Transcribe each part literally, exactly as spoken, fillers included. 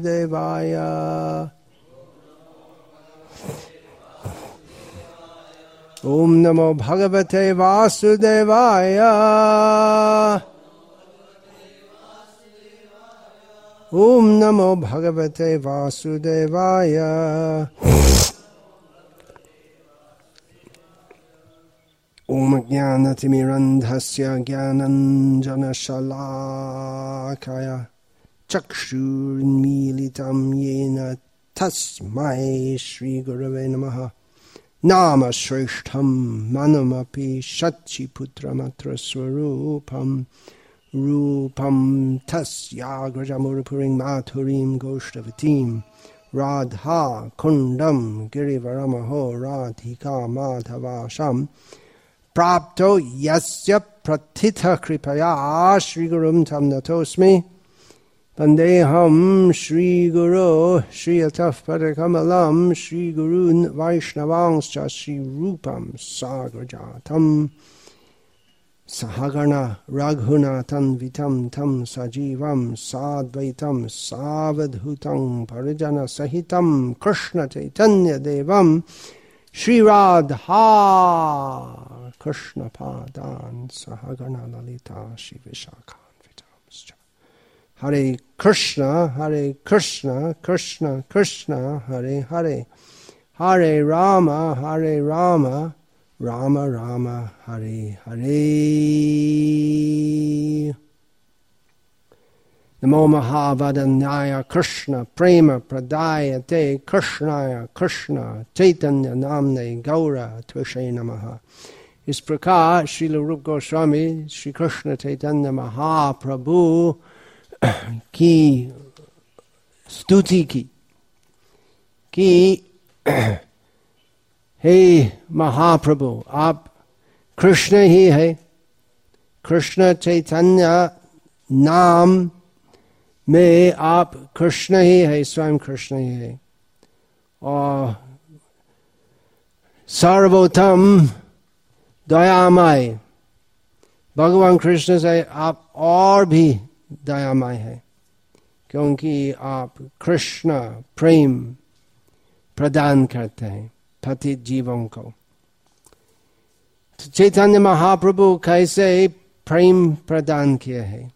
देवाय ओम नमो भगवते वासुदेवाय ओम नमो भगवते वासुदेवाय ओम ज्ञानतिमिरन्धस्य ज्ञानञ्जनशलाकय चक्षुर्मीलितं येन तस्मै श्रीगुरवे नमः। नाम श्रेष्ठं मनमपि शचीपुत्रमत्र स्वरूपं रूपं तस्याग्रजमुरपुरीं माधुरीं गोष्ठवतीं राधा कुण्डं गिरिवरमहो राधिका माधवाशं प्राप्तो यस्य प्रथितः कृपया श्रीगुरुं तं नतोऽस्मि। वन्देऽहं श्रीगुरो श्रीयतः पदकमलं श्रीगुरून् वैष्णवांश्च श्रीरूपं साग्रजातं सहगण रघुनाथान्वितं तं सजीवं साद्वैतं सावधूतं परिजनसहितं कृष्णचैतन्यदेवं श्रीराधा कृष्णपादान् सहगण ललिता श्रीविशाखान्वितांश्च। हरे कृष्ण हरे कृष्ण कृष्ण कृष्ण हरे हरे हरे राम हरे राम राम राम हरे हरे। नमो महावदन्याय कृष्ण प्रेम प्रदायते कृष्णाय कृष्ण चैतन्य नाम्ने गौर त्वषे नमः। इस प्रकार श्रील रूप गोस्वामी श्री कृष्ण चैतन्य महाप्रभु की स्तुति की कि हे महाप्रभु आप कृष्ण ही है, कृष्ण चैतन्य नाम में आप कृष्ण ही है, स्वयं कृष्ण ही है और सर्वोत्तम दयामय भगवान कृष्ण से आप और भी दयामय है, क्योंकि आप कृष्ण प्रेम प्रदान करते हैं पतित जीवों को। तो चैतन्य महाप्रभु कैसे प्रेम प्रदान किए हैं?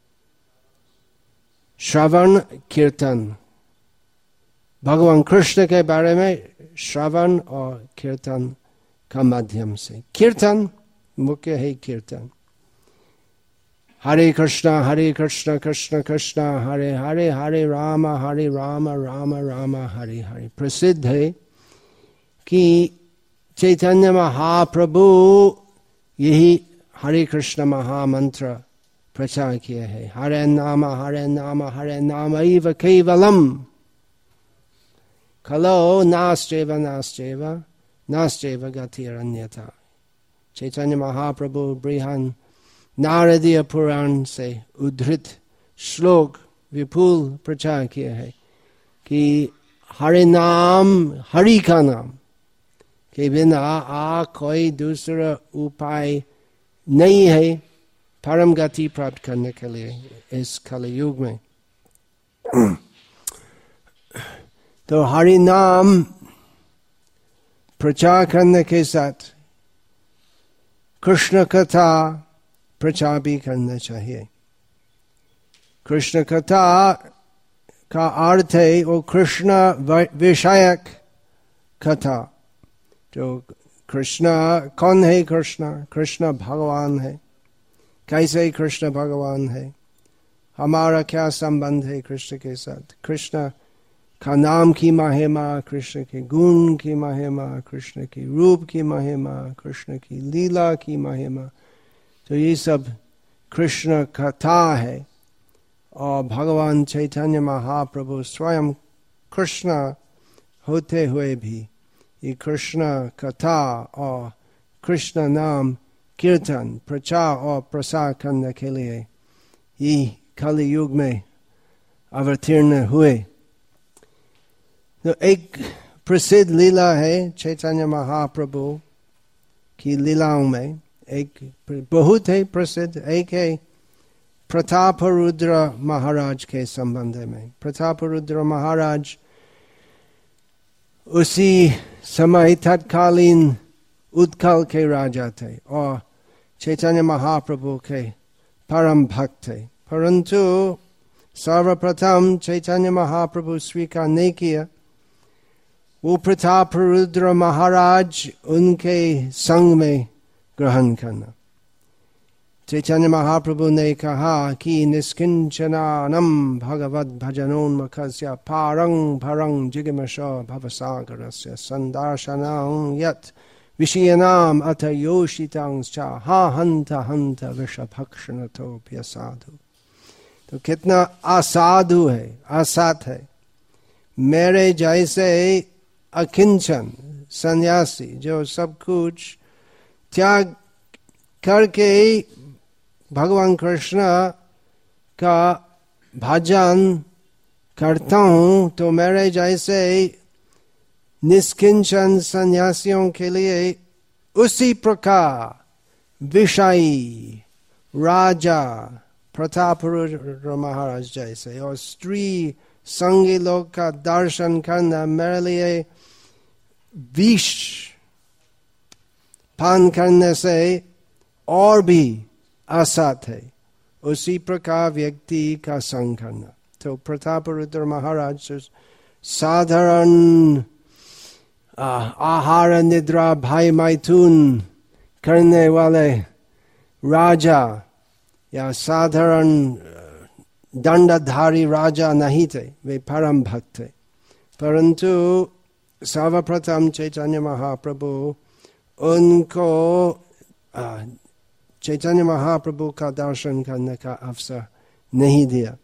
श्रवण कीर्तन, भगवान कृष्ण के बारे में श्रवण और कीर्तन का माध्यम से। कीर्तन मुख्य है कीर्तन। हरे कृष्णा हरे कृष्णा कृष्ण कृष्णा हरे हरे हरे राम हरे राम राम राम हरे हरे। प्रसिद्ध है कि चैतन्य महाप्रभु यही हरे कृष्ण महामंत्र प्रचार किए हैं। हरे नाम हरे नाम हरे नाम एव केवलम खलो नास्त्येव नास्त्येव नास्त्येव गतिरन्यथा। चैतन्य महाप्रभु बृहन् नारदीय पुराण से उद्धृत श्लोक विपुल प्रचार किए हैं कि हरि नाम, हरि का नाम के बिना आ कोई दूसरा उपाय नहीं है परम गति प्राप्त करने के लिए इस कलयुग में। तो हरि नाम प्रचार करने के साथ कृष्ण कथा प्रचार भी करना चाहिए। कृष्ण कथा का अर्थ है वो कृष्ण विषयक कथा। तो कृष्ण कौन है? कृष्ण कृष्ण भगवान है। कैसे कृष्ण भगवान है, हमारा क्या संबंध है कृष्ण के साथ? कृष्ण का नाम की महिमा, कृष्ण के गुण की महिमा, कृष्ण की रूप की महिमा, कृष्ण की लीला की महिमा, तो ये सब कृष्ण कथा है। और भगवान चैतन्य महाप्रभु स्वयं कृष्ण होते हुए भी ये कृष्ण कथा और कृष्ण नाम कीर्तन प्रचार और प्रसार करने के लिए ये कलि युग में अवतीर्ण हुए। तो एक प्रसिद्ध लीला है चैतन्य महाप्रभु की लीलाओं में, एक बहुत है प्रसिद्ध, एक है प्रताप रुद्र महाराज के संबंध में। प्रताप रुद्र महाराज उसी समय तत्कालीन उत्कल के राजा थे और चैतन्य महाप्रभु के परम भक्त थे, परंतु सर्वप्रथम चैतन्य महाप्रभु स्वीकार नहीं किया। वो प्रताप रुद्र महाराज उनके संग में ग्रहण करना। चैतन्य महाप्रभु ने कहा कि निष्किंचनानम भगवद भजनोन्मुखस्य पारं भरं जिगमश भवसागरस्य संदर्शनं यत् विषयानाम अथ योषितांश्च हा हंत हंत विषभक्षणतोप्य साधु। तो कितना असाधु है, असत है। मेरे जैसे अकिंचन सन्यासी जो सब कुछ त्याग करके भगवान कृष्ण का भजन करता हूँ, तो मेरे जैसे निष्किंचन सन्यासियों के लिए उसी प्रकार विषयी राजा प्रताप रुद्र महाराज जैसे और स्त्री संगी लोग का दर्शन करना मेरे लिए विष पान करने से और भी असत है। उसी प्रकार व्यक्ति का संग करना। तो प्रताप रुद्र महाराज साधारण आहार निद्रा भय मैथुन करने वाले राजा या साधारण दंडधारी राजा नहीं थे, वे परम भक्त थे। परंतु सर्वप्रथम चैतन्य महाप्रभु उनको चैतन्य महाप्रभु का दर्शन करने का अवसर नहीं दिया।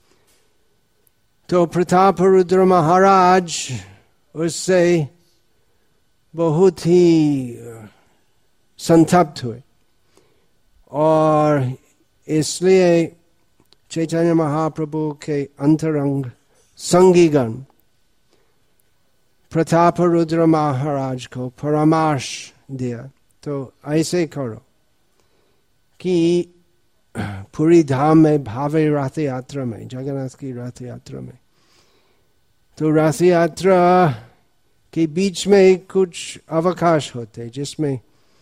तो प्रताप रुद्र महाराज उससे बहुत ही संतप्त हुए और इसलिए चैतन्य महाप्रभु के अंतरंग संगीगण प्रताप रुद्र महाराज को परामर्श दिया। तो ऐसे करो कि पूरी धाम में भावे रथ यात्रा में, जगन्नाथ की रथ यात्रा में, तो रथ यात्रा के बीच में कुछ अवकाश होते जिसमें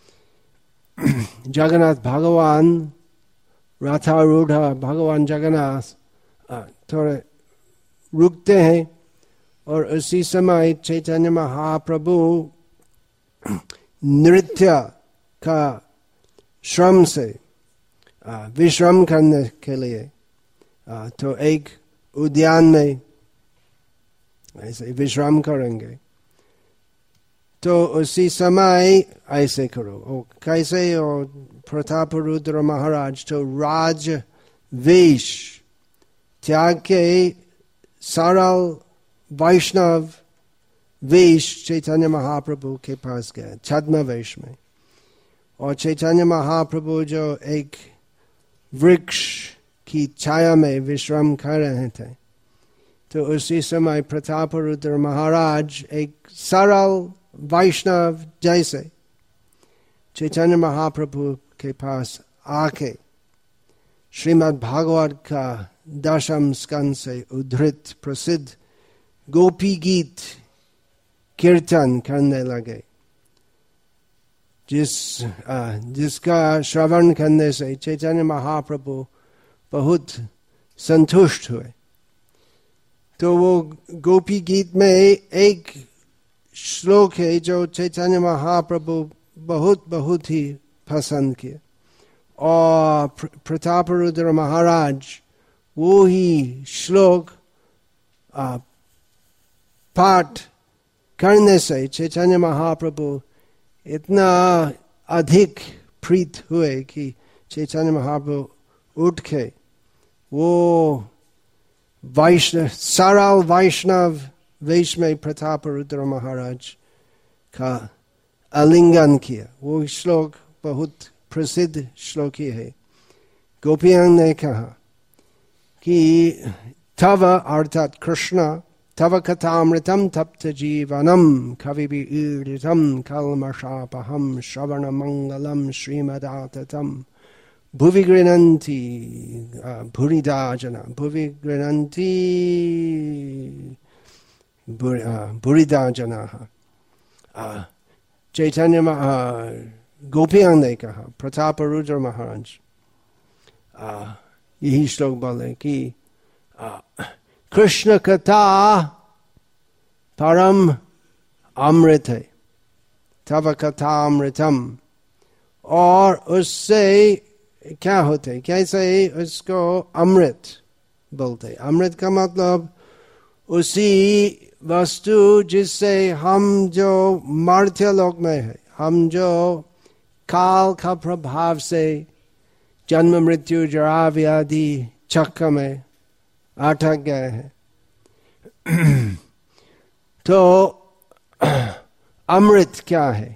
जगन्नाथ भगवान रथारूढ़ भगवान जगन्नाथ थोड़े रुकते हैं और उसी समय चैतन्य महाप्रभु नृत्य का श्रम से विश्राम करने के लिए तो एक उद्यान में ऐसे विश्राम करेंगे। तो उसी समय ऐसे करो। और कैसे? और प्रताप रुद्र महाराज तो राज वेश त्याग के सरल वैष्णव वेश चैतन्य महाप्रभु के पास गए छद्म वेश में। और चैतन्य महाप्रभु जो एक वृक्ष की छाया में विश्राम कर रहे थे, तो उसी समय प्रताप रुद्र महाराज एक सरल वैष्णव जैसे चैतन्य महाप्रभु के पास आके श्रीमद् भागवत का दशम स्कंद से उद्धृत प्रसिद्ध गोपी गीत कीर्तन करने लगे, जिस आ, जिसका श्रवण करने से चैतन्य महाप्रभु बहुत संतुष्ट हुए। तो वो गोपी गीत में एक श्लोक है जो चैतन्य महाप्रभु बहुत बहुत ही पसंद किए और प्रताप रुद्र महाराज वो ही श्लोक पाठ करने से चैतन्य महाप्रभु इतना अधिक प्रीत हुए कि चैतन्य महाप्रभु उठ के वो वैष्णव सरल वैष्णव वेश में प्रताप रुद्र महाराज का आलिंगन किया। वो श्लोक बहुत प्रसिद्ध श्लोक है। गोपियां ने कहा कि तव अर्थात कृष्ण तव कथामृतम तप्त जीवनम कविभिरीडितम कल्मषापहम श्रवण मंगलम श्रीमदाततम भुवि गृह्णन्ति भूरिदा जना भुवि गृह्णन्ति भूरिदा जनाः चैतन्य गोपियों ने कहा, प्रताप रुद्र महाराज यही श्लोक बोले कि कृष्ण कथा परम अमृत है, तव कथा अमृतम। और उससे क्या होते, कैसे उसको अमृत बोलते। अमृत का मतलब उसी वस्तु जिससे हम जो मर्त्य लोक में है, हम जो काल का प्रभाव से जन्म मृत्यु जरा व्याधि चक्र में अटक गए हैं, तो अमृत क्या है?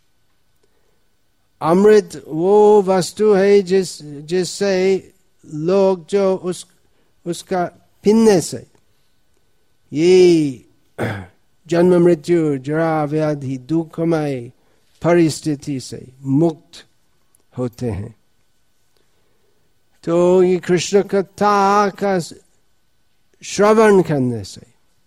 अमृत वो वस्तु है जिस जिससे लोग जो उस उसका पीने से ये जन्म मृत्यु जरा व्याधि दुखमय परिस्थिति से मुक्त होते हैं। तो ये कृष्ण कथा का श्रवण करने से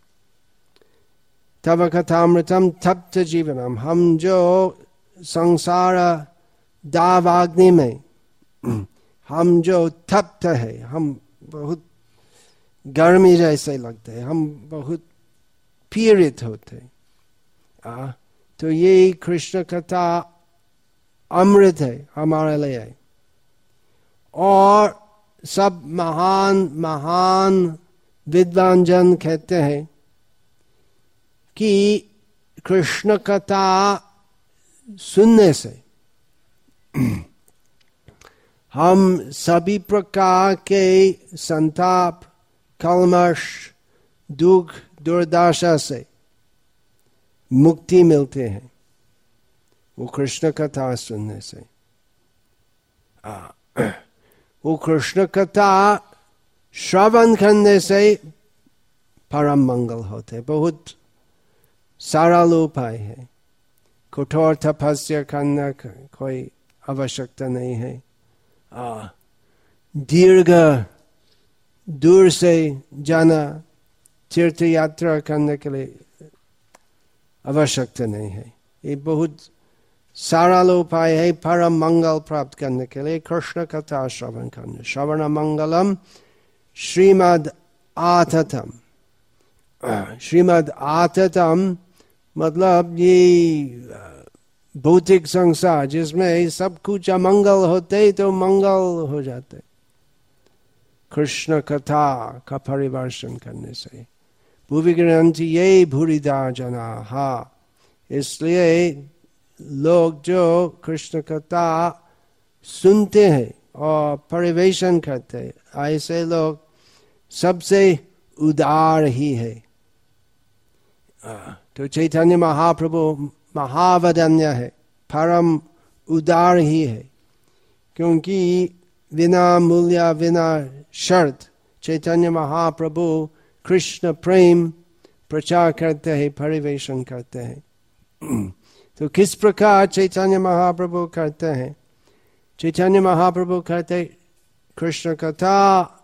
तव कथामृतम तप्त जीवनम, हम जो संसार दावाग्नि में हम जो तप्त है, हम बहुत गर्मी जैसे लगते हैं, हम बहुत पीड़ित होते आ, तो ये कृष्ण कथा अमृत है हमारे लिए। और सब महान महान विद्वान जन कहते हैं कि कृष्ण कथा सुनने से हम सभी प्रकार के संताप, कलमश, दुख, दुर्दशा से मुक्ति मिलते हैं, वो कृष्ण कथा सुनने से। आ, वो कृष्ण कथा श्रवण करने से परम मंगल होते। बहुत सरल उपाय है, कठोर तपस्या करना कोई आवश्यकता नहीं है, दीर्घ दूर से जाना, तीर्थ यात्रा करने के लिए आवश्यकता नहीं है। ये बहुत सरल उपाय है परम मंगल प्राप्त करने के लिए, कृष्ण कथा श्रवण करना। श्रवण मंगलम श्रीमद् आततम। श्रीमद् आततम मतलब ये भौतिक संसार जिसमें सब कुछ अमंगल होते तो मंगल हो जाते, कृष्ण कथा का परिवर्षण करने से। भुवि गृह्णन्ति ये भूरिदा जनाः, इसलिए लोग जो कृष्ण कथा सुनते हैं और परिवेशन करते हैं, ऐसे लोग सबसे उदार ही है। तो चैतन्य महाप्रभु महावदन्य है, परम उदार ही है, क्योंकि बिना मूल्य बिना शर्त चैतन्य महाप्रभु कृष्ण प्रेम प्रचार करते हैं, परिवेशन करते हैं। तो किस प्रकार चैतन्य महाप्रभु करते हैं? चैतन्य महाप्रभु कहते कृष्ण कथा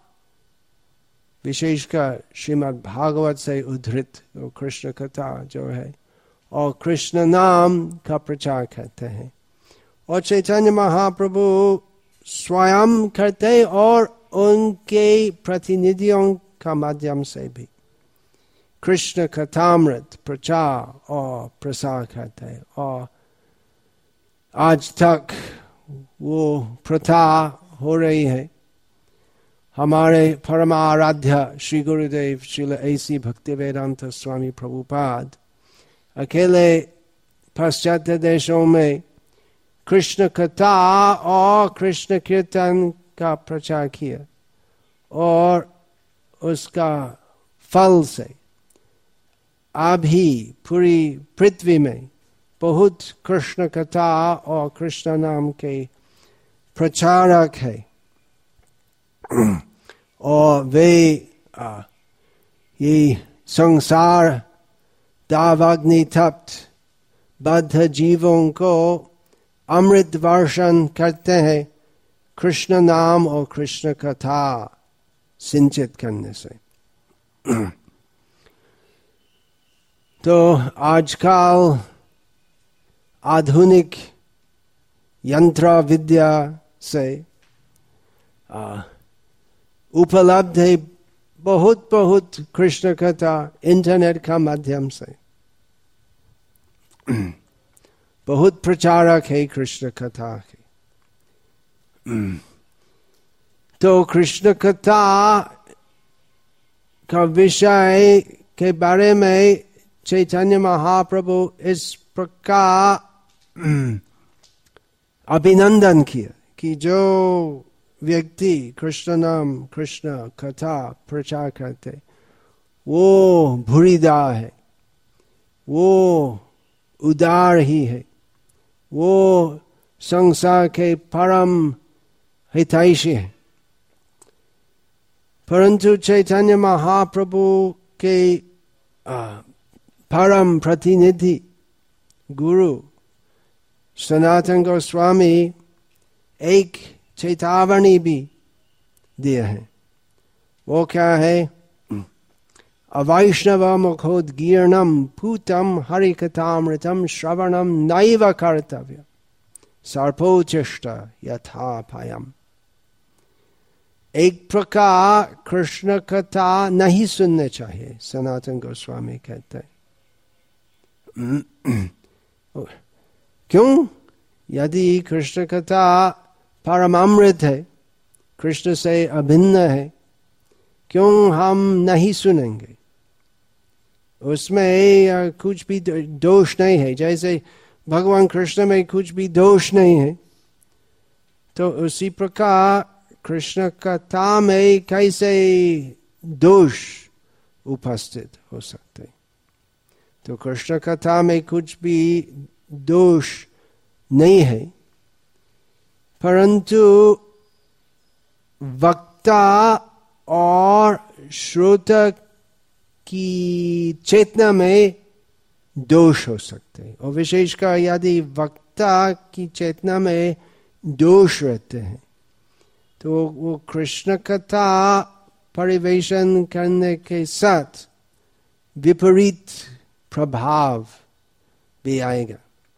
विशेषकर श्रीमद् भागवत से उद्धृत कृष्ण कथा जो है, और कृष्ण नाम का प्रचार करते हैं। और चैतन्य महाप्रभु स्वयं करते और उनके प्रतिनिधियों का माध्यम से भी कृष्ण कथामृत प्रचार और प्रसार करते हैं। और आज तक वो प्रथा हो रही है। हमारे परमाराध्य श्री गुरुदेव श्रील ऐसी भक्तिवेदांत स्वामी प्रभुपाद अकेले पाश्चात्य देशों में कृष्ण कथा और कृष्ण कीर्तन का प्रचार किया, और उसका फल से अभी पूरी पृथ्वी में बहुत कृष्ण कथा और कृष्ण नाम के प्रचारक है। और वे आ, ये संसार दावाग्नि तप्त बद्ध जीवों को अमृत वर्षण करते हैं कृष्ण नाम और कृष्ण कथा सिंचित करने से। तो आजकल आधुनिक यंत्र विद्या से उपलब्ध है बहुत बहुत कृष्ण कथा इंटरनेट का माध्यम से। बहुत प्रचारक है कृष्ण कथा के। तो कृष्ण कथा का विषय के बारे में चैतन्य महाप्रभु इस प्रकार अभिनंदन किया कि जो व्यक्ति कृष्ण नाम कृष्ण कथा प्रचार करते वो भूरिदा है, वो उदार ही है, वो संसार के परम हितैषी है। परंतु चैतन्य महाप्रभु के परम प्रतिनिधि गुरु सनातन गोस्वामी एक चेतावनी भी दिया है। वो क्या है? अवैष्णव मुखोद्गीर्णम पूतम हरिकथामृतम श्रवणम नैव कर्तव्य सर्पोचिष्ट यथा भयम। एक प्रकार कृष्ण कथा नहीं सुनने चाहिए, सनातन गोस्वामी कहते हैं। क्यों? यदि कृष्ण कथा परमामृत है, कृष्ण से अभिन्न है, क्यों हम नहीं सुनेंगे? उसमें कुछ भी दोष नहीं है। जैसे भगवान कृष्ण में कुछ भी दोष नहीं है, तो उसी प्रकार कृष्ण कथा में कैसे दोष उपस्थित हो सकते? तो कृष्ण कथा में कुछ भी दोष नहीं है, परंतु वक्ता और श्रोता की चेतना में दोष हो सकते हैं। और विशेषकर यदि वक्ता की चेतना में दोष रहते हैं तो वो कृष्ण कथा परिवेशन करने के साथ विपरीत प्रभाव भी आएगा।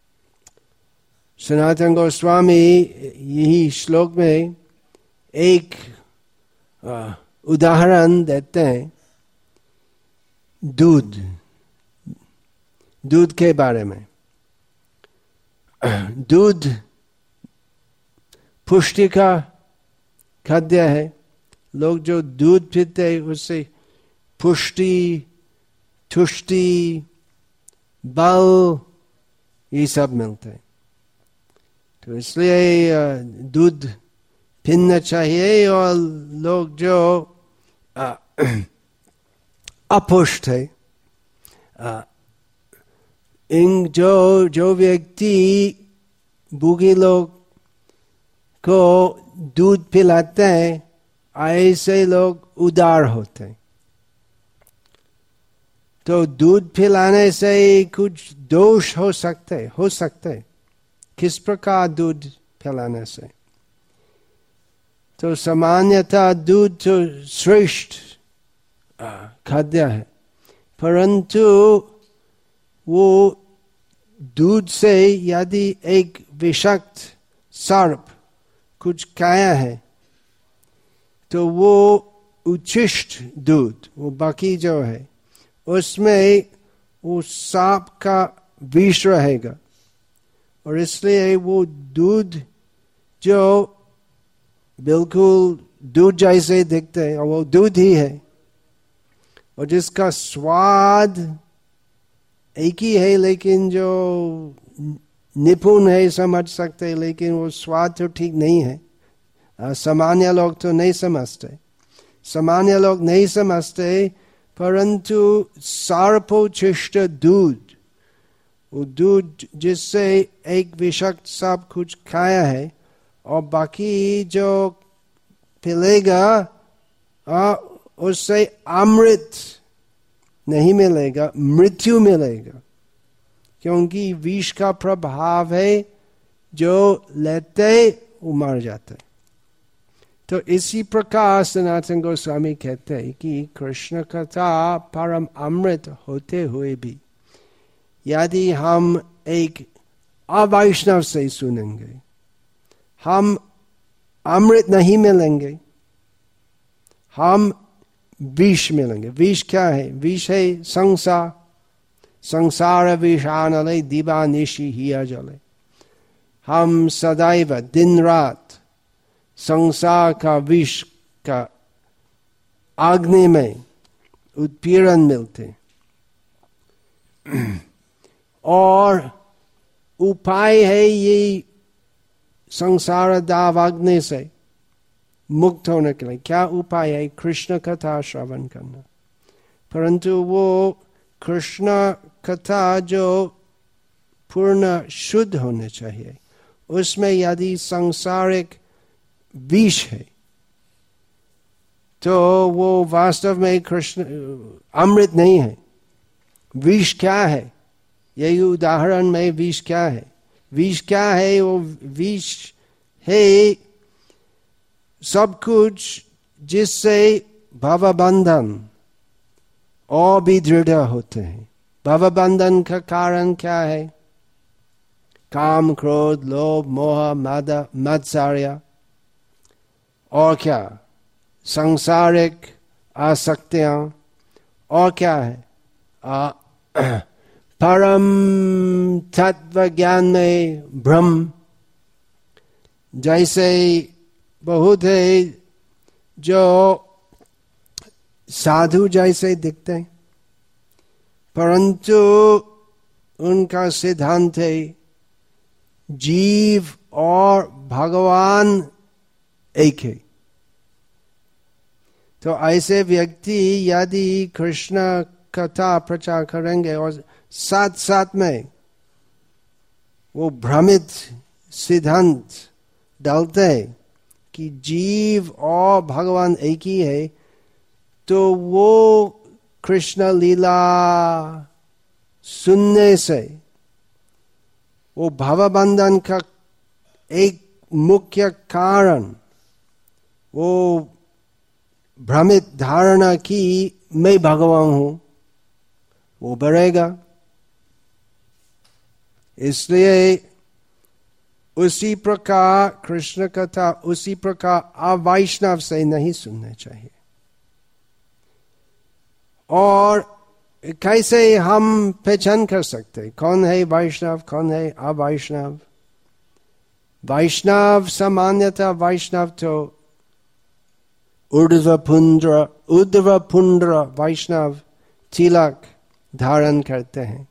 सनातन गोस्वामी यही श्लोक में एक उदाहरण देते हैं दूध दूध के बारे में। दूध पुष्टि का खाद्य है। लोग जो दूध पीते हैं उससे पुष्टि, तुष्टि, बल ये सब मिलते हैं। तो इसलिए दूध पीना चाहिए। और लोग जो अपुष्ट है, इन जो जो व्यक्ति बूढ़े लोग को दूध पिलाते हैं, ऐसे लोग उदार होते हैं। तो दूध पिलाने से कुछ दोष हो सकते हो सकते किस प्रकार दूध पिलाने से? तो सामान्यतः दूध तो श्रेष्ठ खाद्य है, परंतु वो दूध से यदि एक विषाक्त सर्प कुछ खाया है तो वो उच्छिष्ट दूध, वो बाकी जो है उसमें वो सांप का विष रहेगा। और इसलिए वो दूध जो बिल्कुल दूध जैसे दिखते हैं और वो दूध ही है, और जिसका स्वाद एक ही है, लेकिन जो निपुण है समझ सकते हैं, लेकिन वो स्वाद तो ठीक नहीं है। सामान्य लोग तो नहीं समझते, सामान्य लोग नहीं समझते, परंतु सर्पोच्छिष्ट दूध, वो दूध जिससे एक विषाक्त सब कुछ खाया है और बाकी जो पिलेगा उससे अमृत नहीं मिलेगा, मृत्यु मिलेगा। क्योंकि विष का प्रभाव है, जो लेते वो मर जाते। तो इसी प्रकार सनातन गोस्वामी कहते हैं कि कृष्ण कथा परम अमृत होते हुए भी यदि हम एक अवैष्णव से सुनेंगे, हम अमृत नहीं मिलेंगे, हम विष मिलेंगे। विष क्या है? विष है संसार। संसार विषानले दिवा निशि हिया जले। हम सदैव दिन रात संसार का विष का अग्नि में उत्पीड़न मिलते, और उपाय है ये संसार दावाग्नि से मुक्त होने के लिए। क्या उपाय है? कृष्ण कथा श्रवण करना। परंतु वो कृष्ण कथा जो पूर्ण शुद्ध होने चाहिए, उसमें यदि सांसारिक विष है तो वो वास्तव में कृष्ण अमृत नहीं है। विष क्या है? यही उदाहरण में विष क्या है? विष क्या है? वो विष है सब कुछ जिससे भवबंधन और भी दृढ़ होते हैं। भवबंधन का कारण क्या है? काम, क्रोध, लोभ, मोह, मद मत्सर्य, और क्या? सांसारिक आसक्तियां, और क्या है? आ, परम तत्व ज्ञान में भ्रम। जैसे बहुत है जो साधु जैसे दिखते हैं, परंतु उनका सिद्धांत है जीव और भगवान एक है। तो ऐसे व्यक्ति यदि कृष्ण कथा प्रचार करेंगे और साथ साथ में वो भ्रमित सिद्धांत डालते हैं कि जीव और भगवान एक ही है, तो वो कृष्ण लीला सुनने से वो भवबंधन का एक मुख्य कारण, वो भ्रमित धारणा की मैं भगवान हूं, वो बढ़ेगा। इसलिए उसी प्रकार कृष्ण कथा उसी प्रकार अवैष्णव से नहीं सुनने चाहिए। और कैसे हम पहचान कर सकते कौन है वैष्णव, कौन है अवैष्णव? वैष्णव सामान्यतः वैष्णव तो ऊर्ध्वपुंड्र ऊर्ध्वपुंड्र वैष्णव तिलक धारण करते हैं।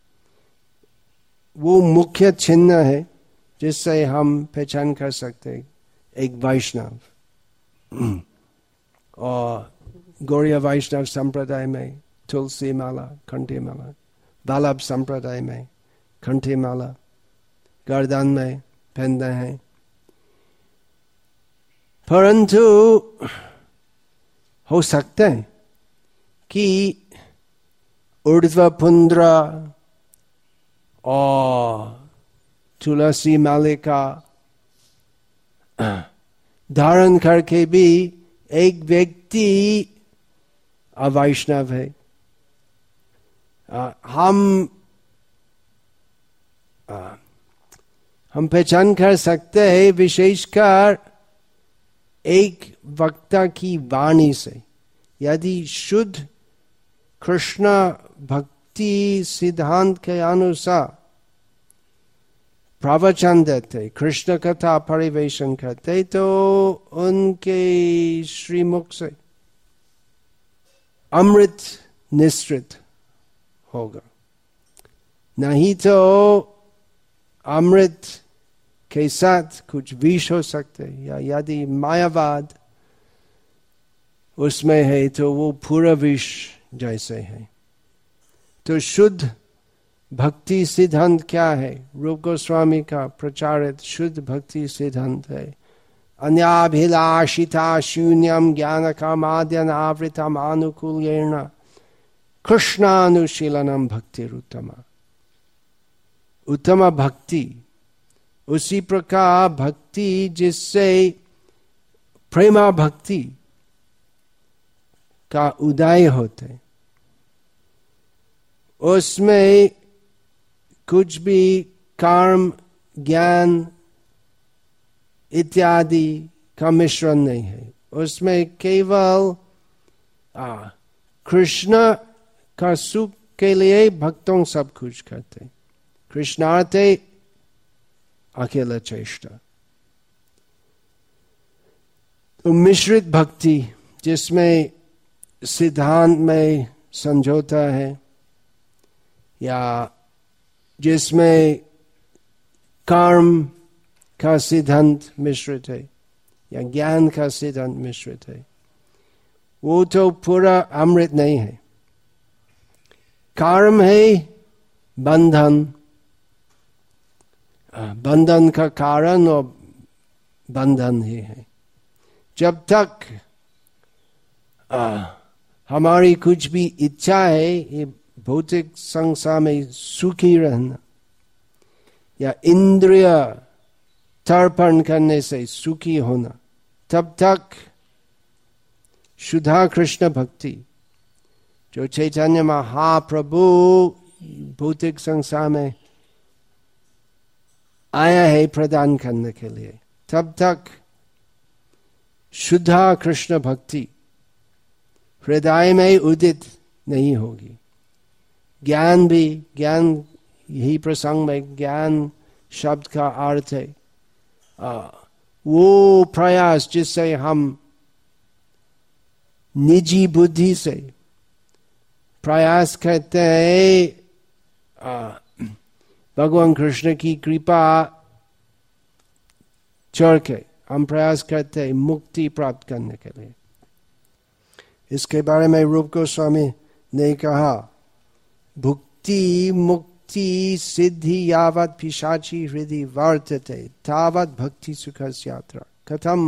वो मुख्य चिन्ह है जिससे हम पहचान कर सकते हैं एक वैष्णव। और गौड़ीय वैष्णव संप्रदाय में तुलसी माला, कंठी माला, वल्लभ संप्रदाय में कंठी माला गर्दन में पहनते हैं। परंतु हो सकता है कि ऊर्ध्वपुंड्र और तुलसी मालिका धारण करके भी एक व्यक्ति अवैष्णव है। आ, हम आ, हम पहचान कर सकते हैं विशेषकर एक वक्ता की वाणी से। यदि शुद्ध कृष्ण भक्ति सिद्धांत के अनुसार प्रवचन देते, कृष्ण कथा परिवेशन करते, तो उनके श्रीमुख से अमृत निश्चित होगा। नहीं तो अमृत के साथ कुछ विष हो सकते, या यदि मायावाद उसमें है तो वो पूरा विष जैसे है। तो शुद्ध भक्ति सिद्धांत क्या है? रूप गोस्वामी का प्रचारित शुद्ध भक्ति सिद्धांत है अन्याभिलाषिता शून्यम ज्ञान कामाद्यन आवृतम अनुकूल्येन कृष्णानुशीलनम भक्तिरुत्तमा। उत्तम भक्ति उसी प्रकार भक्ति जिससे प्रेमा भक्ति का उदय होते, उसमें कुछ भी कर्म ज्ञान इत्यादि का मिश्रण नहीं है। उसमें केवल कृष्ण का सुख के लिए भक्तों सब कुछ करते, कृष्णार्थे अकेला चेष्टा। तो मिश्रित भक्ति जिसमें सिद्धांत में समझौता है या जिसमें कर्म का सिद्धांत मिश्रित है या ज्ञान का सिद्धांत मिश्रित है, वो तो पूरा अमृत नहीं है। कर्म है बंधन, बंधन का कारण और बंधन ही है। जब तक आ, हमारी कुछ भी इच्छा है ये भौतिक संसार में सुखी रहना या इंद्रिय तर्पण करने से सुखी होना, तब तक शुद्धा कृष्ण भक्ति जो चैतन्य महाप्रभु भौतिक संसार में आया है प्रदान करने के लिए, तब तक शुद्धा कृष्ण भक्ति हृदय में उदित नहीं होगी। ज्ञान भी, ज्ञान यही प्रसंग में ज्ञान शब्द का अर्थ है आ, वो प्रयास जिससे हम निजी बुद्धि से प्रयास करते हैं भगवान कृष्ण की कृपा छोड़ के हम प्रयास करते हैं मुक्ति प्राप्त करने के लिए। इसके बारे में रूप गोस्वामी ने कहा, भुक्ति मुक्ति सिद्धि यावत् पिशाची हृदि वर्तते तावत् भक्ति सुखस्य यात्रा कथम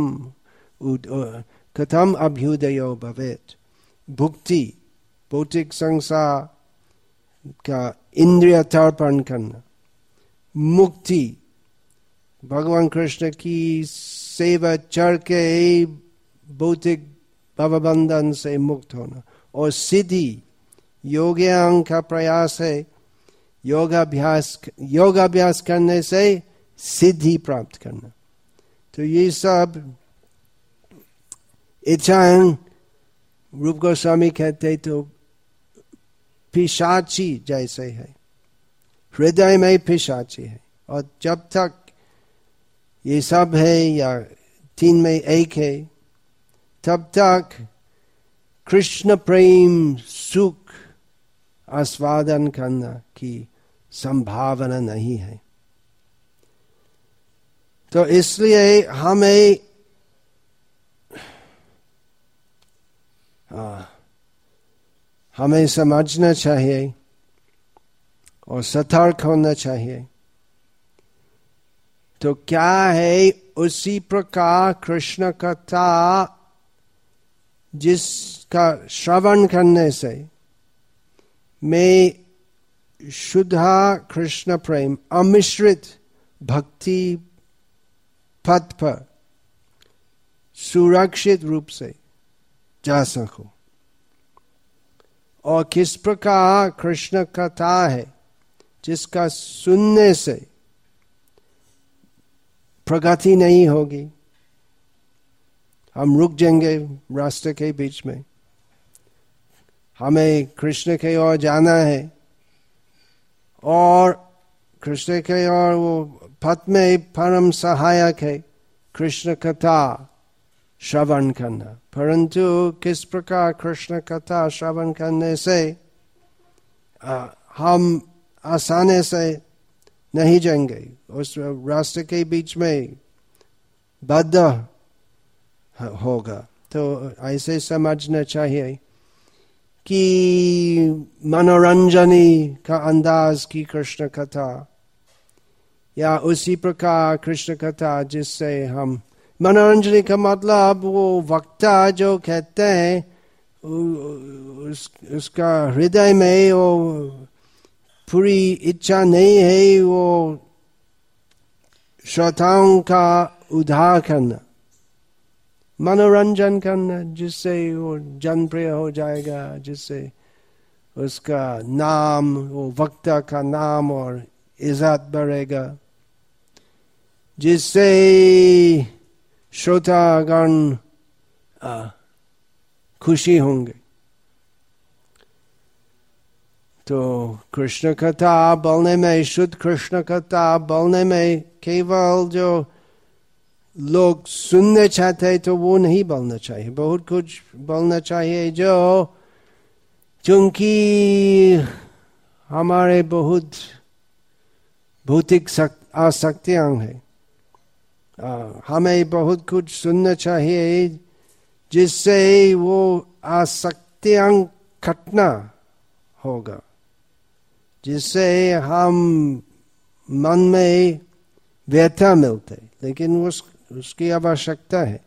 कथम अभ्युदयो भवेत्। भुक्ति भौतिक संसार का इंद्रिय तर्पण करना, मुक्ति भगवान कृष्ण की सेवा चढ़ के भौतिक भवबंधन से मुक्त होना, और सिद्धि योगांग का प्रयास है, योगाभ्यास योगाभ्यास करने से सिद्धि प्राप्त करना। तो ये सब इच्छाएं रूप गोस्वामी कहते तो पिशाची जैसे है, हृदय में पिशाची है, और जब तक ये सब है या तीन में एक है, तब तक कृष्ण प्रेम सुख आस्वादन करना की संभावना नहीं है। तो इसलिए हमें आ, हमें समझना चाहिए और सतर्क होना चाहिए। तो क्या है, उसी प्रकार कृष्ण कथा जिसका श्रवण करने से मैं शुद्धा कृष्ण प्रेम अमिश्रित भक्ति पथ पर सुरक्षित रूप से जा सकूं, और किस प्रकार कृष्ण कथा है जिसका सुनने से प्रगति नहीं होगी, हम रुक जाएंगे रास्ते के बीच में। हमें कृष्ण के ओर जाना है और कृष्ण के ओर वो पथ में परम सहायक है कृष्ण कथा श्रवण करना, परंतु किस प्रकार कृष्ण कथा श्रवण करने से आ, हम आसानी से नहीं जाएंगे, उस रास्ते के बीच में बद्ध होगा। तो ऐसे समझना चाहिए कि मनोरंजनी का अंदाज की कृष्ण कथा या उसी प्रकार कृष्ण कथा जिससे हम, मनोरंजनी का मतलब वो वक्ता जो कहते हैं उस, उसका हृदय में वो पूरी इच्छा नहीं है वो श्रोताओं का उद्धार करना, मनोरंजन करना, जिससे वो जनप्रिय हो जाएगा, जिससे उसका नाम, वो वक्ता का नाम और इज्जत बढ़ेगा, जिससे श्रोतागण खुशी होंगे। तो कृष्ण कथा बोलने में, शुद्ध कृष्ण कथा बोलने में केवल जो लोग सुनने चाहते तो वो नहीं बोलना चाहिए, बहुत कुछ बोलना चाहिए जो, क्योंकि हमारे बहुत भौतिक आसक्तियां हैं, हमें बहुत कुछ सुनना चाहिए जिससे वो आसक्तियां खत्म होगा, जिससे हम मन में व्यथा मिलते, लेकिन उस उसकी आवश्यकता है।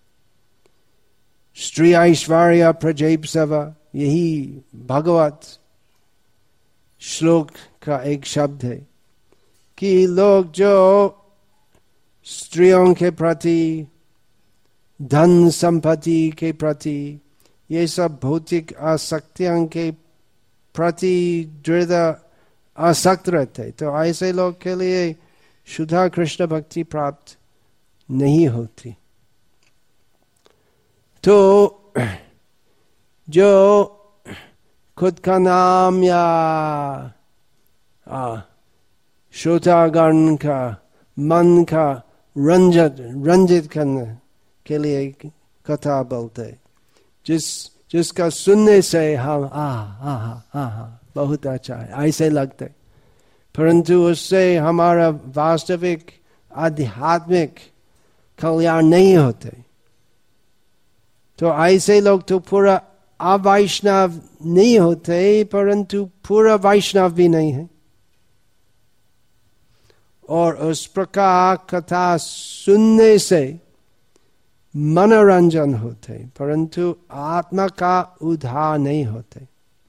स्त्री ऐश्वर्य प्रजेप्सवा, यही भगवत श्लोक का एक शब्द है कि लोग जो स्त्रियों के प्रति, धन संपत्ति के प्रति, ये सब भौतिक आसक्तियों के प्रति दृढ़ आसक्त रहते, तो ऐसे लोग के लिए शुद्ध कृष्ण भक्ति प्राप्त नहीं होती। तो जो खुद का नाम या श्रोतागण का मन का रंजित रंजित करने के लिए कथा बोलते, जिस जिसका सुनने से हम आ आ आ आ बहुत अच्छा है ऐसे लगते, परंतु उससे हमारा वास्तविक आध्यात्मिक कल्याण नहीं होते। तो ऐसे लोग तो पूरा अवैष्णव नहीं होते, परंतु पूरा वैष्णव भी नहीं है। और उस प्रकार कथा सुनने से मनोरंजन होते, परंतु आत्मा का उद्धार नहीं होते।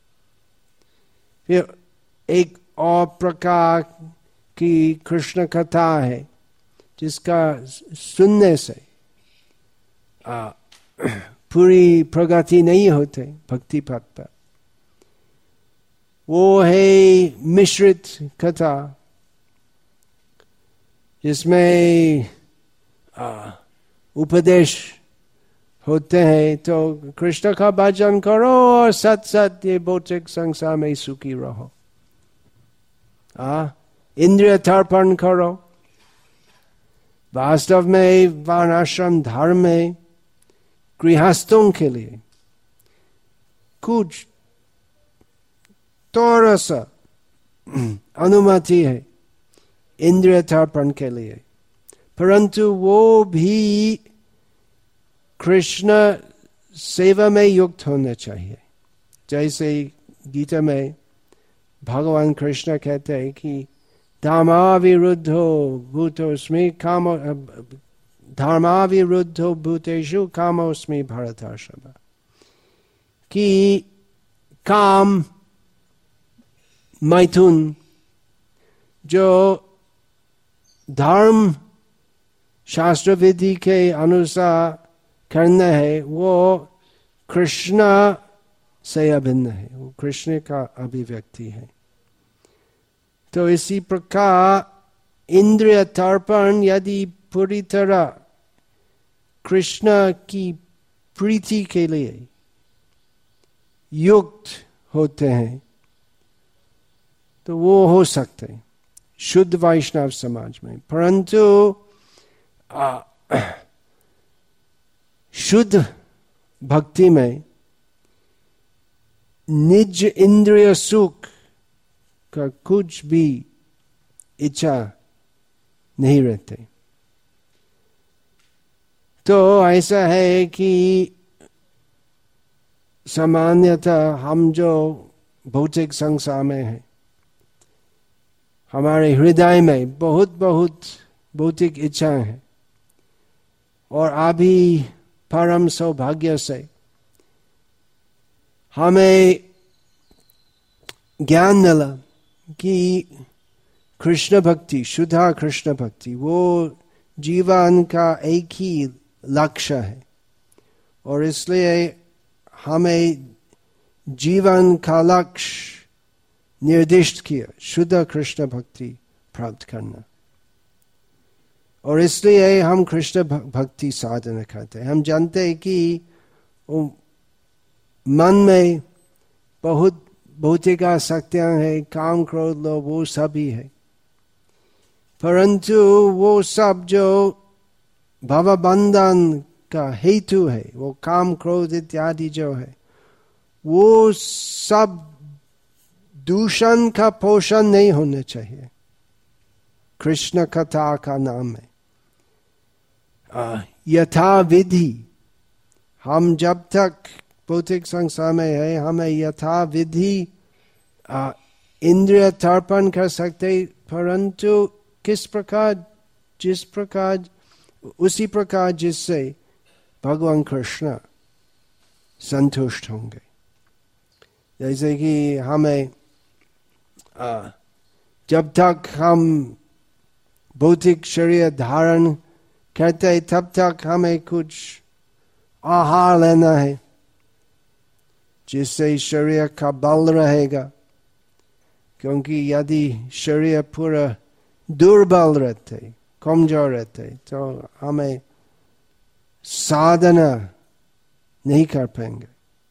फिर एक और प्रकार की कृष्ण कथा है जिसका सुनने से आ, पूरी प्रगति नहीं होते भक्ति पथ पर, वो है मिश्रित कथा, जिसमें उपदेश होते हैं। तो कृष्ण का भजन करो और सत सत ये भौतिक संसार में सुखी रहो, आ इंद्रिय तर्पण करो। वास्तव में वर्णाश्रम धर्म में गृहस्थों के लिए कुछ थोड़ा सा अनुमति है इंद्रिय तर्पण के लिए, परंतु वो भी कृष्ण सेवा में युक्त होना चाहिए। जैसे गीता में भगवान कृष्ण कहते हैं कि धर्माविरुद्धो भूतोस्मि कामो, धर्माविरुद्धो भूतेषु कामोस्मि भरतर्षभ, कि काम मैथुन जो धर्म शास्त्र विधि के अनुसार करना है वो कृष्ण से अभिन्न है, वो कृष्ण का अभिव्यक्ति है। तो इसी प्रकार इंद्रिय तर्पण यदि पूरी तरह कृष्ण की प्रीति के लिए युक्त होते हैं तो वो हो सकते हैं शुद्ध वैष्णव समाज में। परंतु शुद्ध भक्ति में निज इंद्रिय सुख का कुछ भी इच्छा नहीं रहते। तो ऐसा है कि सामान्यतः हम जो भौतिक संसार में हैं, हमारे हृदय में बहुत बहुत भौतिक इच्छाएं हैं, और अभी परम सौभाग्य से हमें ज्ञान मिला कि कृष्ण भक्ति, शुद्ध कृष्ण भक्ति, वो जीवन का एक ही लक्ष्य है, और इसलिए हमें जीवन का लक्ष्य निर्दिष्ट किया, शुद्ध कृष्ण भक्ति प्राप्त करना। और इसलिए हम कृष्ण भक्ति साधना करते हैं। हम जानते हैं कि मन में बहुत भौतिक आसक्तियां हैं, काम क्रोध लोभ वो सभी है, परंतु वो सब जो भवबंधन का हेतु है, वो काम क्रोध इत्यादि जो है, वो सब दूषण का पोषण नहीं होना चाहिए। कृष्ण कथा का नाम है यथा विधि। हम जब तक भौतिक संसार में है, हमें यथा विधि इंद्रिय तर्पण कर सकते, परंतु किस प्रकार, जिस प्रकार, उसी प्रकार जिससे भगवान कृष्ण संतुष्ट होंगे। जैसे कि हमें आ, जब तक हम भौतिक शरीर धारण करते तब तक हमें कुछ आहार लेना है जिससे शरीर का बल रहेगा, क्योंकि यदि शरीर पूरा दुर्बल रहते, कमजोर रहते, तो हमें साधना नहीं कर पाएंगे।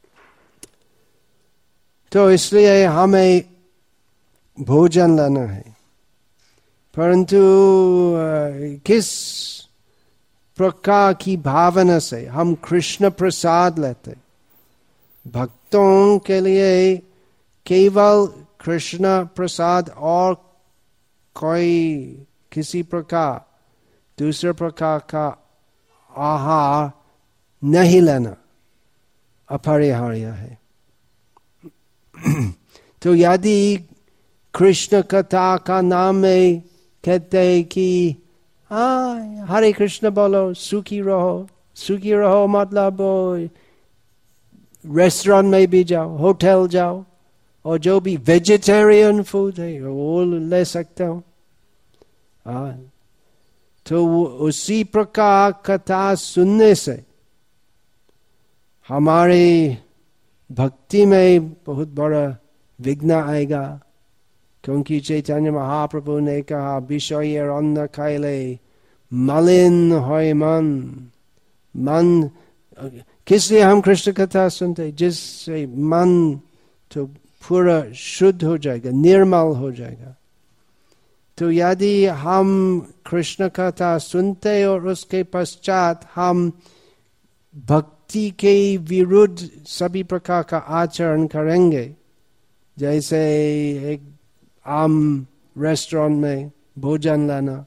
तो इसलिए हमें भोजन लेना है, परंतु किस प्रकार की भावना से हम कृष्ण प्रसाद लेते। भक्तों के लिए केवल कृष्ण प्रसाद और कोई किसी प्रकार दूसरे प्रकार का आहार नहीं लेना अपरिहार्य है। तो यदि कृष्ण कथा का नाम में कहते हैं कि हाँ हरे कृष्ण बोलो, सुखी रहो, सुखी रहो मतलब रेस्टोरेंट में भी जाओ, होटल जाओ, और जो भी वेजिटेरियन फूड है वो ले सकते हो। हाँ, तो उसी प्रकार कथा सुनने से हमारे भक्ति में बहुत बड़ा विघ्न आएगा, क्योंकि चैतन्य महाप्रभु ने कहा विषय अन्न खाइले मलिन होय मन। मन किस लिए हम कृष्ण कथा सुनते, जिससे मन तो पूरा शुद्ध हो जाएगा, निर्मल हो जाएगा। तो यदि हम कृष्ण कथा सुनते और उसके पश्चात हम भक्ति के विरुद्ध सभी प्रकार का आचरण करेंगे, जैसे एक आम रेस्टोरेंट में भोजन लेना,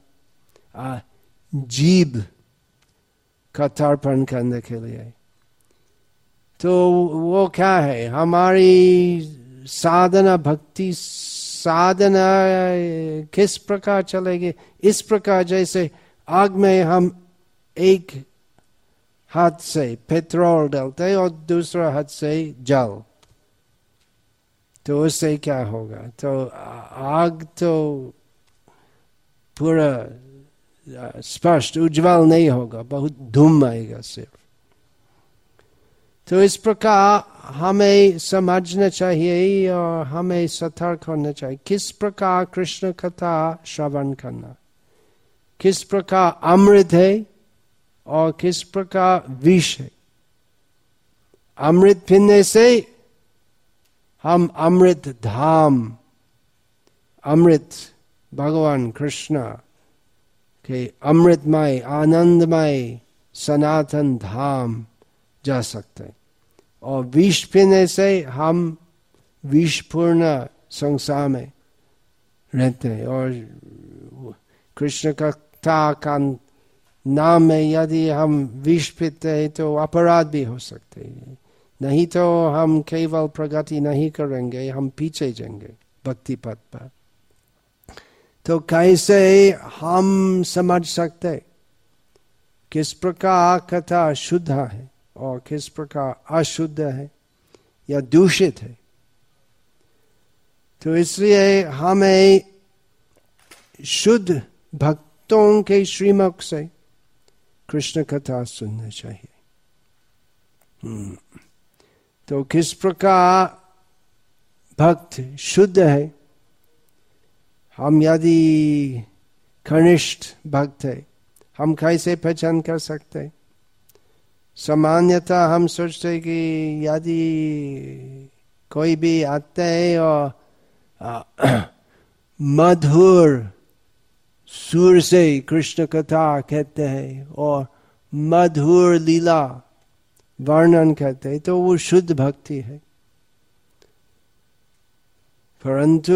जीभ का तर्पण करने के लिए, तो वो क्या है, हमारी साधना, भक्ति साधना किस प्रकार चलेगी? इस प्रकार जैसे आग में हम एक हाथ से पेट्रोल डालते और दूसरा हाथ से जल, तो उससे क्या होगा? तो आग तो पूरा स्पष्ट उज्जवल नहीं होगा, बहुत धूम आएगा सिर्फ। तो इस प्रकार हमें समझना चाहिए और हमें सतर्क होना चाहिए किस प्रकार कृष्ण कथा श्रवण करना, किस प्रकार अमृत है और किस प्रकार विष है। अमृत पीने से हम अमृत धाम, अमृत भगवान कृष्ण के अमृतमय आनंदमय सनातन धाम जा सकते, और विष पीने से हम विषपूर्ण संसार में रहते हैं। और कृष्ण कथा का नाम में यदि हम विष पीते हैं तो अपराध भी हो सकते हैं, नहीं तो हम केवल प्रगति नहीं करेंगे, हम पीछे जाएंगे भक्ति पथ पर। तो कैसे हम समझ सकते किस प्रकार कथा शुद्ध है और किस प्रकार अशुद्ध है या दूषित है? तो इसलिए हमें शुद्ध भक्तों के श्रीमुख से कृष्ण कथा सुनना चाहिए। तो किस प्रकार भक्त शुद्ध है? हम यदि कनिष्ठ भक्त है, हम कैसे पहचान कर सकते? सामान्यतः हम सोचते कि यदि कोई भी आते हैं और मधुर सुर से कृष्ण कथा कहते हैं और मधुर लीला वर्णन करते हैं, तो वो शुद्ध भक्ति है। परंतु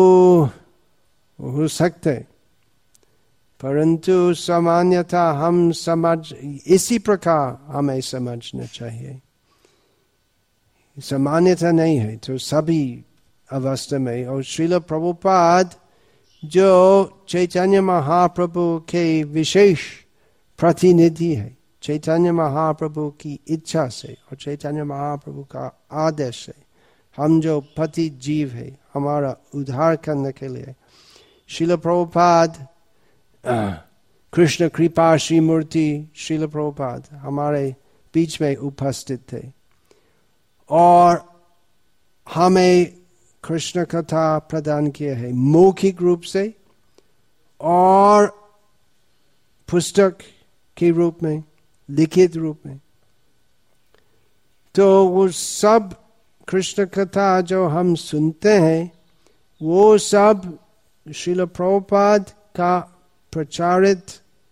हो सकते, परंतु सामान्यतः हम समझ, इसी प्रकार हमें समझना चाहिए। सामान्यतः नहीं है तो सभी अवस्था में। और श्रील प्रभुपाद जो चैतन्य महाप्रभु के विशेष प्रतिनिधि है, चैतन्य महाप्रभु की इच्छा से और चैतन्य महाप्रभु का आदेश से हम जो पति जीव है, हमारा उद्धार करने के लिए श्रील प्रभुपाद कृष्ण कृपा श्री मूर्ति श्रील प्रभुपाद हमारे बीच में उपस्थित थे और हमें कृष्ण कथा प्रदान किया है मौखिक रूप से और पुस्तक के रूप में, लिखित रूप में। तो वो सब कृष्ण कथा जो हम सुनते हैं वो सब श्रील प्रभुपाद का प्रचारित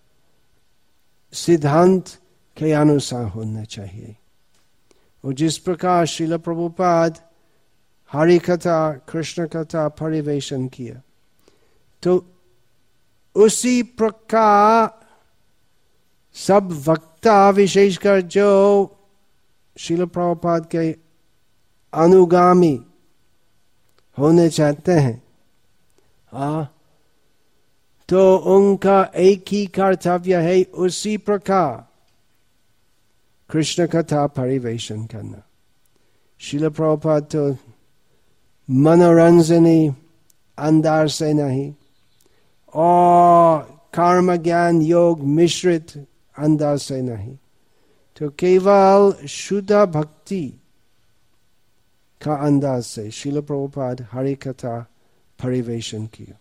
सिद्धांत के अनुसार होना चाहिए। और जिस प्रकार श्रील प्रभुपाद हरि कथा कृष्ण कथा परिवेशन किया, तो उसी प्रकार सब वक्ता विशेषकर जो श्रील प्रभुपाद के अनुगामी होने चाहते हैं, आ, तो उनका एक ही कर्तव्य है उसी प्रकार कृष्ण कथा परिवेशन करना। श्रील प्रभुपाद तो मनोरंजनी अंदाज से नहीं और कर्म ज्ञान योग मिश्रित अंदाज से नहीं, तो केवल शुद्ध भक्ति का अंदाज से श्रील प्रभुपाद हरि कथा परिवेशन किया।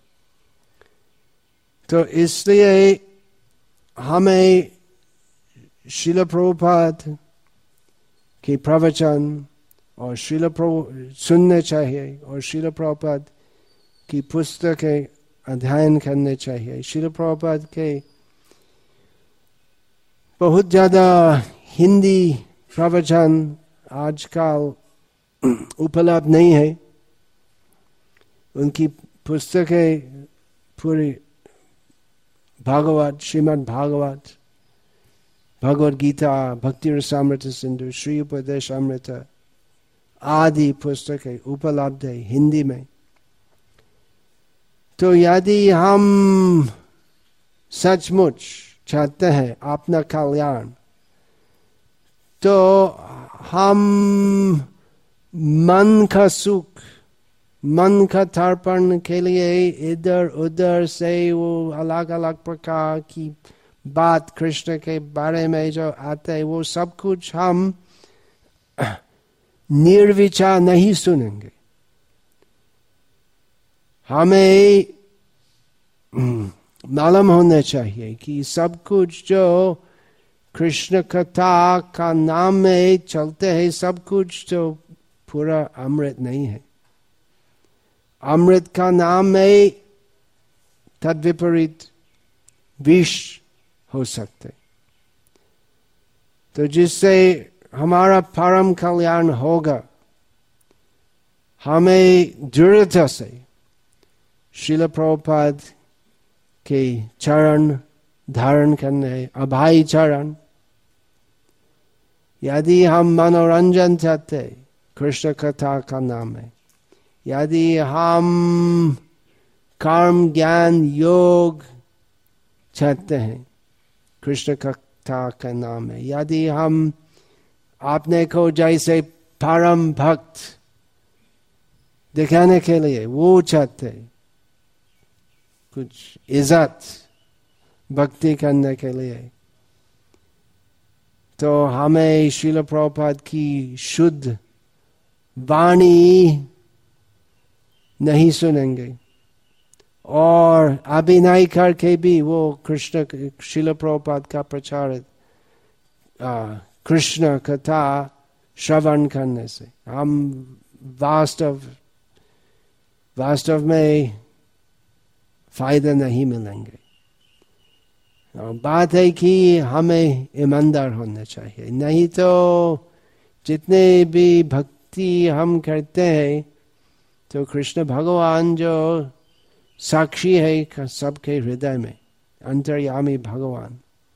तो इसलिए हमें श्रील प्रभुपाद के प्रवचन और श्रील प्रभु सुनने चाहिए और श्रील प्रभुपाद की पुस्तकें अध्ययन करने चाहिए। श्रील प्रभुपाद के बहुत ज्यादा हिंदी प्रवचन आजकल उपलब्ध नहीं है। उनकी पुस्तकें पूरी भागवत, श्रीमद् भागवत, भगवद गीता, भक्ति रसामृत सिंधु, श्री उपदेश अमृत आदि पुस्तकें उपलब्ध है हिंदी में। तो यदि हम सचमुच चाहते हैं अपना कल्याण, तो हम मन का सुख, मन का तर्पण के लिए इधर उधर से वो अलग अलग प्रकार की बात कृष्ण के बारे में जो आते हैं, वो सब कुछ हम निर्विचार नहीं सुनेंगे। हमें मालूम होना चाहिए कि सब कुछ जो कृष्ण कथा का नाम में चलते हैं, सब कुछ तो पूरा अमृत नहीं है। अमृत का नाम में तद्विपरीत विष हो सकते। तो जिससे हमारा परम कल्याण होगा, हमें दृढ़ता से श्रील प्रभुपाद के चरण धारण करने, अभय चरण। यदि हम मनोरंजन चाहते कृष्ण कथा का नाम है, यदि हम कर्म ज्ञान योग चाहते हैं कृष्ण कथा का नाम है, यदि हम अपने को जैसे परम भक्त दिखाने के लिए वो चाहते, कुछ इज्जत भक्ति करने के लिए, तो हमें श्रील प्रभुपाद की शुद्ध वाणी नहीं सुनेंगे, और अभिनय करके भी वो कृष्ण श्रील प्रभुपाद का प्रचार कृष्ण कथा श्रवण करने से हम वास्तव वास्तव में फायदा नहीं मिलेंगे। बात है कि हमें ईमानदार होना चाहिए, नहीं तो जितने भी भक्ति हम करते हैं तो कृष्ण भगवान जो साक्षी है सबके हृदय में, अंतर्यामी भगवान,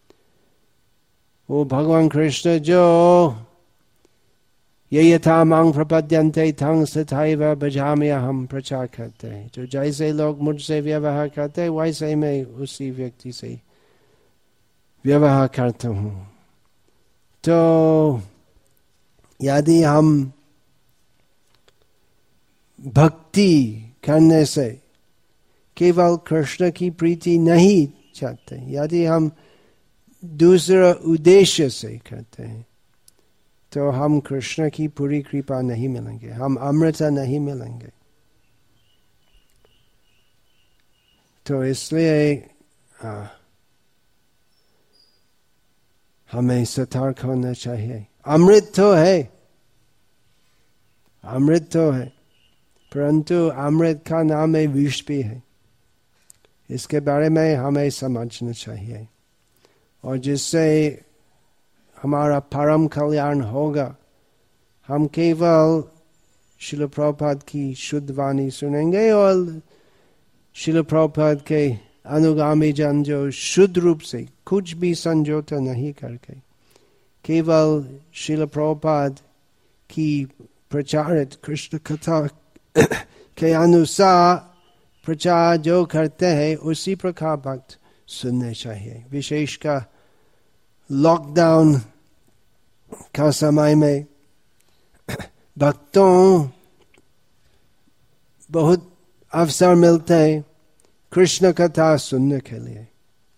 वो भगवान कृष्ण जो ये यथा मांग प्रपद्यन्ते तंग तथैव भजाम्यहम् प्रचार करते हैं। तो जैसे लोग मुझसे व्यवहार करते हैं वैसे ही मैं उसी व्यक्ति से व्यवहार करता हूँ। तो यदि हम भक्ति करने से केवल कृष्ण की प्रीति नहीं चाहते, यदि हम दूसरा उद्देश्य से करते हैं तो हम कृष्ण की पूरी कृपा नहीं मिलेंगे, हम अमृता नहीं मिलेंगे। तो इसलिए हमें सतर्क होना चाहिए। अमृत तो है, अमृत तो है, परंतु अमृत का नाम है विष भी है। इसके बारे में हमें समझना चाहिए, और जिससे हमारा परम कल्याण होगा। हम केवल श्रील प्रभुपाद की शुद्ध वाणी सुनेंगे और श्रील प्रभुपाद के अनुगामी जन जो शुद्ध रूप से कुछ भी संजोता नहीं करके केवल श्रील प्रभुपाद की प्रचारित कृष्ण कथा के अनुसार प्रचार जो करते हैं उसी प्रकार भक्त सुनने चाहिए। विशेषकर लॉकडाउन का समय में भक्तों बहुत अवसर मिलते हैं कृष्ण कथा सुनने के लिए।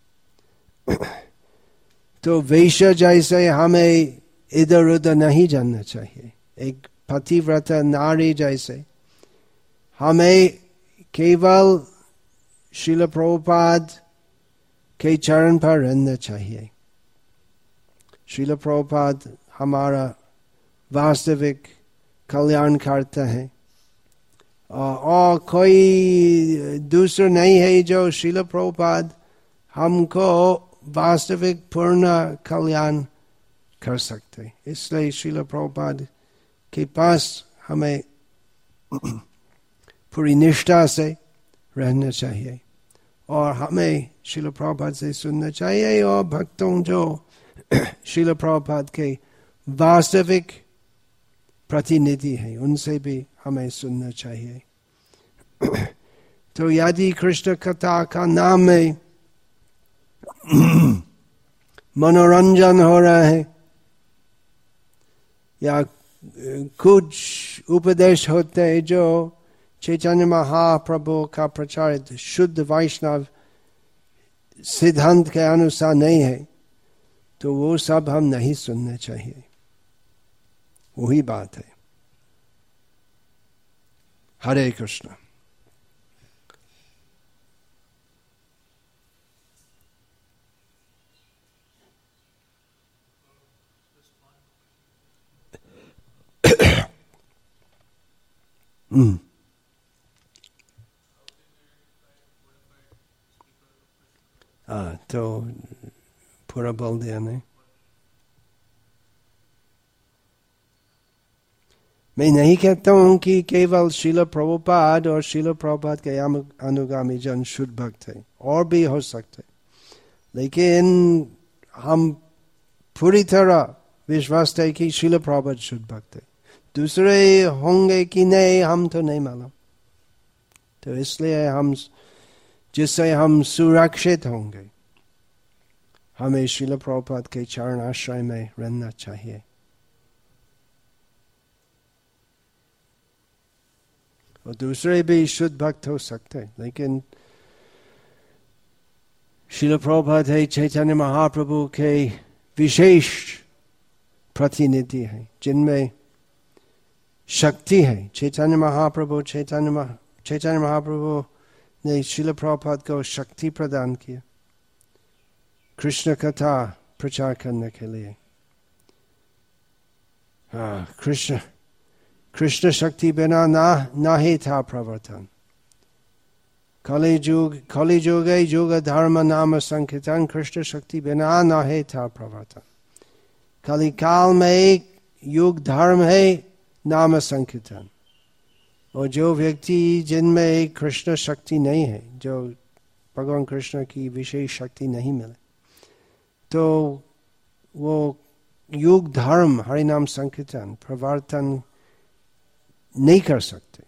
तो वैश्य जैसे हमें इधर उधर नहीं जाना चाहिए, एक पतिव्रता नारी जैसे हमें केवल श्रील प्रभुपाद के चरण पर रहना चाहिए। श्रील प्रभुपाद हमारा वास्तविक कल्याण करता है, और कोई दूसरा नहीं है जो श्रील प्रभुपाद हमको वास्तविक पूर्ण कल्याण कर सकते। इसलिए श्रील प्रभुपाद के पास हमें पूरी निष्ठा से रहना चाहिए, और हमें श्रील प्रभुपाद से सुनना चाहिए, और भक्तों जो श्रील प्रभुपाद के वास्तविक प्रतिनिधि हैं उनसे भी हमें सुनना चाहिए। तो यदि कृष्ण कथा का नाम में मनोरंजन हो रहा है या कुछ उपदेश होते हैं जो चैतन्य महाप्रभु का प्रचारित शुद्ध वैष्णव सिद्धांत के अनुसार नहीं है, तो वो सब हम नहीं सुनना चाहिए। वही बात है। हरे कृष्ण। mm. हाँ, तो पूरा बोल दिया नहीं। मैं नहीं कहता हूं कि केवल श्रील प्रभुपाद और श्रील प्रभुपाद के अनुगामी जन शुद्ध भक्त है, और भी हो सकते, लेकिन हम पूरी तरह विश्वास है कि श्रील प्रभुपाद शुद्ध भक्त है। दूसरे होंगे कि नहीं हम तो नहीं मालूम। तो इसलिए हम जिससे हम सुरक्षित होंगे, हमें श्रील प्रभुपाद के चरण आश्रय में रहना चाहिए। और दूसरे भी शुद्ध भक्त हो सकते, लेकिन श्रील प्रभुपाद है चैतन्य महाप्रभु के विशेष प्रतिनिधि है, जिनमें शक्ति है। चैतन्य महाप्रभु चैतन्य महा चैतन्य महाप्रभु ने श्रील प्रभुपाद को शक्ति प्रदान किया कृष्ण कथा प्रचार करने के लिए। हाँ, कृष्ण कृष्ण शक्ति बिना ना ना ही था प्रवर्तन। कलि युग कलि युग युग धर्म नाम संकीर्तन, कृष्ण शक्ति बिना ना ही था प्रवर्तन। कलि काल में युग धर्म है नाम संकीर्तन। और जो व्यक्ति जिनमें कृष्ण शक्ति नहीं है, जो भगवान कृष्ण की विशेष शक्ति नहीं मिले, तो वो युग धर्म हरि नाम संकीर्तन प्रवर्तन नहीं कर सकते।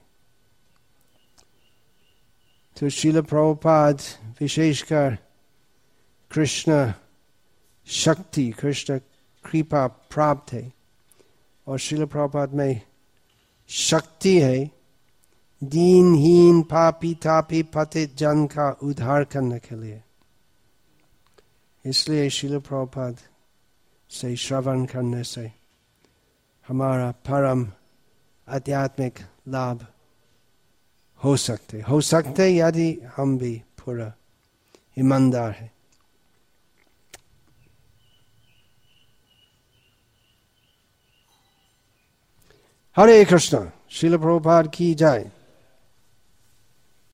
तो श्रील प्रभुपाद विशेषकर कृष्ण शक्ति कृष्ण कृपा प्राप्त है, और श्रील प्रभुपाद में शक्ति है दीनहीन पापी तापी पतित जन का उद्धार करने के लिए। इसलिए श्रील प्रभुपाद से श्रवण करने से हमारा परम आध्यात्मिक लाभ हो सकते हो सकते यदि हम भी पूरा ईमानदार है। हरे कृष्णा। श्रील प्रभुपाद की जय।